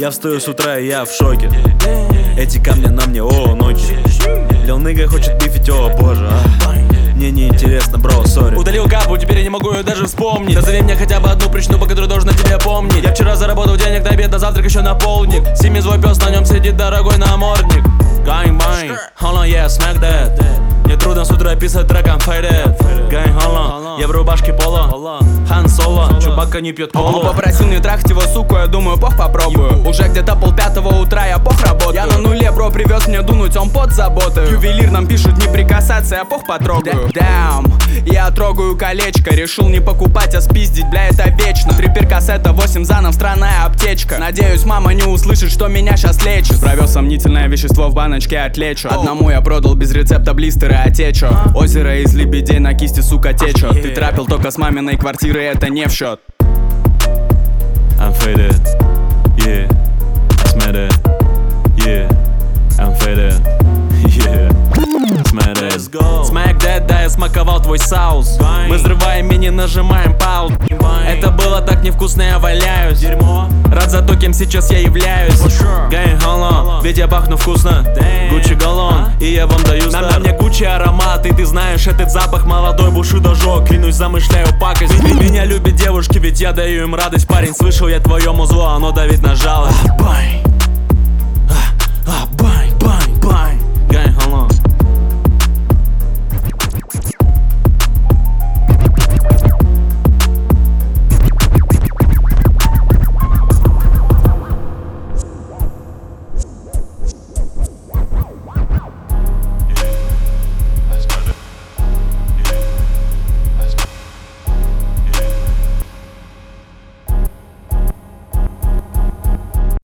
Я встаю с утра и я в шоке. Эти камни на мне, о, ноги. Лил Нига хочет бифить, о боже, мне не интересно, бро, сори. Удалил капу, теперь я не могу ее даже вспомнить. Назови мне хотя бы одну причину, по которой должна тебя помнить. Я вчера заработал денег на обед, на завтрак еще на полдник. Сими свой пес, на нем сидит дорогой намордник. Gang-bang, hold on, yeah, smack that. Мне трудно с утра писать трек, I'm faded. Gang, hold on, я в рубашке поло. Хан Соло, Чубака не пьет колу. Он попросил не трахать его, суку, я думаю, пох попробую. Уже где-то 5:30 утра, я пох работаю. Я на нуле, бро, привез мне дунуть, он под заботой. Ювелир нам пишут не прикасаться, я пох потрогаю. Damn, я трогаю колечко, решил не покупать, а спиздить, бля, это вечно. 3 перкассета, 8 занов, странная аптечка. Надеюсь, мама не услышит, что меня щас лечит. Провез сомнительное вещество в баночке, отлечу. Одному я продал без рецепта блистеры, а те чё? Озеро из лебедей на кисти, сука, течет. Ты трапил только с маминой квартиры, это не в счет. I'm faded, yeah, I smell it, yeah, I'm faded, yeah, smell it. Smack that, да, я смаковал твой соус. Мы взрываем и не нажимаем паузу. Это было так невкусно, я валяюсь. Рад за то, кем сейчас я являюсь. Gang, hold on, ведь я пахну вкусно. Гуччи галлон, и я вам даю старт. На мне Гуччи аромат, и ты знаешь этот запах. Молодой Бушидо жёг, клянусь, замышляю пакость. Меня любят девушки, ведь я даю им радость. Парень, слышал я твое музло, оно давит на жалость. Бай.